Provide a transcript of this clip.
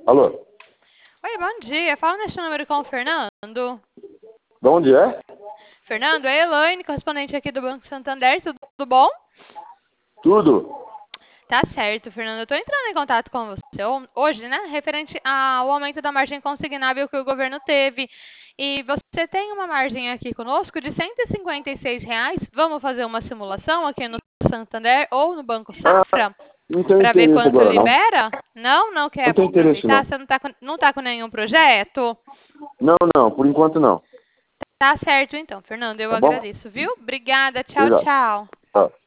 Alô? Oi, bom dia. Fala neste número com o Fernando. De onde é? Fernando, é a Elaine, correspondente aqui do Banco Santander. Tudo bom? Tudo. Tá certo, Fernando. Eu estou entrando em contato com você hoje, né? Referente ao aumento da margem consignável que o governo teve. E você tem uma margem aqui conosco de R$ 156. Vamos fazer uma simulação aqui no Santander ou no Banco Safra? Não tenho Para ver interesse quanto agora, não. libera? Não quer Não tenho interesse, aproveitar? não. Você não tá com nenhum projeto? Não, por enquanto não. Tá certo então, Fernando. Eu Tá bom? agradeço, viu? Obrigada. Tchau, Obrigado. tchau. Tá.